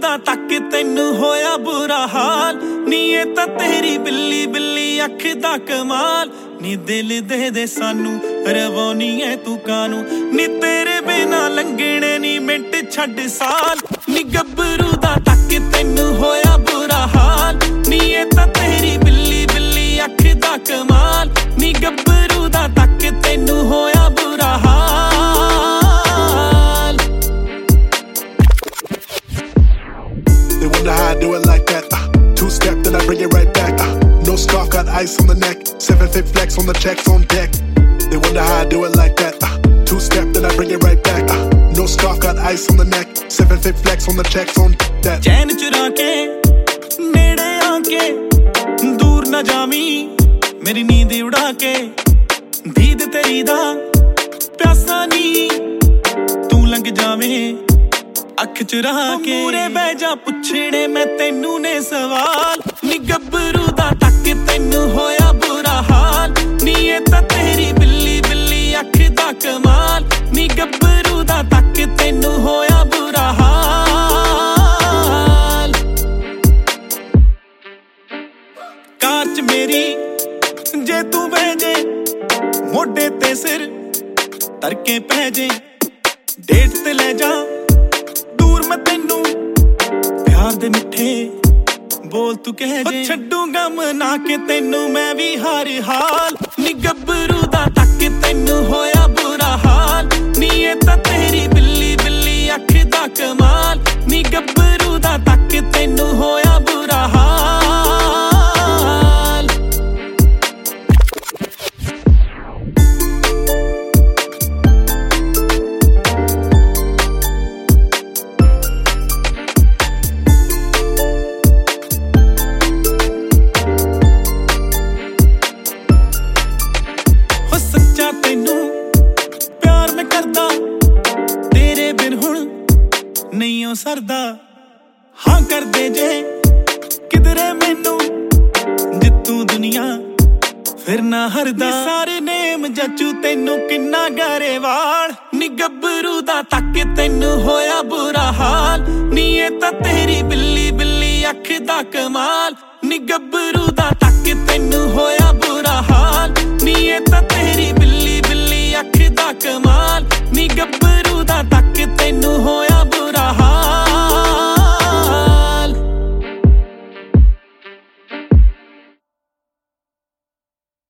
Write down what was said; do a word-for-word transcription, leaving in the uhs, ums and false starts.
ਦਾ ਤੱਕ ਤੈਨੂੰ ਹੋਇਆ ਬੁਰਾ ਹਾਲ ਨੀ ਇਹ ਤਾਂ ਤੇਰੀ ਬਿੱਲੀ ਬਿੱਲੀ ਅੱਖ ਦਾ ਕਮਾਲ ਨੀ ਦਿਲ ਦੇ ਦੇ ਸਾਨੂੰ ਰਵਾਉਣੀ ਐ ਤੂੰ ਕਾਨੂੰ ਨੀ ਤੇਰੇ ਬਿਨਾ ਲੰਘਣੇ ਨੀ ਮਿੰਟ ਛੱਡ ਸਾਲ ਨੀ ਗੱਭਰੂ ਦਾ ਤੱਕ ਤੈਨੂੰ ਹੋਇਆ ਬੁਰਾ ਹਾਲ ਨੀ ਇਹ ਤਾਂ ਤੇਰੀ ਬਿੱਲੀ ਬਿੱਲੀ ਅੱਖ ਦਾ ਕਮਾਲ ਨੀ ਗੱਭਰੂ ਦਾ ਤੱਕ ਤੈਨੂੰ ਹੋਇਆ ਬੁਰਾ ਹਾਲ They wonder how I do it like that. Uh, two step, then I bring it right back. Uh, no scarf, got ice on the neck. Seven fit flex on the checks on deck. They wonder how I do it like that. Uh, two step, then I bring it right back. Uh, no scarf, got ice on the neck. Seven fit flex on the checks on that. चैन चुरा के नेड़े आके दूर न जामी मेरी नींद उड़ा के दीद तेरी दा प्यासा नी तू लंघ जावे ਅੱਖ ਚੁਰਾ ਕੇ ਮੂਰੇ ਬਹਿ ਜਾ ਪੁੱਛਣੇ ਮੈਂ ਤੈਨੂੰ ਨੇ ਸਵਾਲ ਨੀ ਗੱਭਰੂ ਦਾ ਤੱਕ ਤੈਨੂੰ ਹੋਇਆ ਬੁਰਾ ਹਾਲ ਨੀ ਇਹ ਤਾਂ ਤੇਰੀ ਬਿੱਲੀ ਬਿੱਲੀ ਅੱਖ ਦਾ ਕਮਾਲ ਨੀ ਗੱਭਰੂ ਦਾ ਤੱਕ ਤੈਨੂੰ ਹੋਇਆ ਬੁਰਾ ਹਾਲ ਕਾਰ ਚ ਮੇਰੀ ਜੇ ਤੂੰ ਬਹਿ ਜੇ ਮੋਢੇ ਤੇ ਸਿਰ ਧਰਕੇ ਪੈ ਜੇ ਡੇਟ ਤੇ ਲੈ ਜਾ ਮੈਂ ਤੈਨੂੰ ਪਿਆਰ ਦੇ ਮਿੱਠੇ ਬੋਲ ਤੂੰ ਕਹਿ ਜੇ ਛੱਡੂਗਾ ਮਨਾ ਕੇ ਤੈਨੂੰ ਮੈਂ ਵੀ ਹਰ ਹਾਲ ਨੀ ਗੱਭਰੂ ਦਾ ਤੱਕ ਤੈਨੂੰ ਹੋਇਆ ਬੁਰਾ ਹਾਲ ਨੀ ਇਹ ਤਾਂ ਤੇਰੀ ਬਿੱਲੀ ਬਿੱਲੀ ਅੱਖ ਦਾ ਕਮਾਲ ਨੀ ਗੱਭਰੂ ਦਾ ਤੱਕ ਤੈਨੂੰ ਹੋਇਆ ਬੁਰਾ ਹਾਲ ਨਹੀਂ ਸਰਦਾ ਹਾਂ ਕਰਦੇ ਜੇ ਕਿਧਰੇ ਮੈਨੂੰ ਜਿੱਤੂ ਦੁਨੀਆ ਫਿਰ ਨਾ ਹਰਦਾ ਸਾਰੇ ਨੇਮ ਜੱਚੂ ਤੈਨੂੰ ਕਿੰਨਾ ਗਰੇਵਾਲ ਨੀ ਗੱਭਰੂ ਦਾ ਤੱਕ ਤੈਨੂੰ ਹੋਇਆ ਬੁਰਾ ਹਾਲ ਨੀ ਇਹ ਤਾਂ ਤੇਰੀ ਬਿੱਲੀ ਬਿੱਲੀ ਅੱਖ ਦਾ ਕਮਾਲ ਨੀ ਗੱਭਰੂ ਦਾ ਤੱਕ ਤੈਨੂੰ ਹੋਇਆ ਬੁਰਾ ਹਾਲ ਨੀ ਇਹ ਤਾਂ ਤੇਰੀ ਬਿੱਲੀ ਬਿੱਲੀ ਅੱਖ ਦਾ ਕਮਾਲ ਨੀ ਗੱਭਰੂ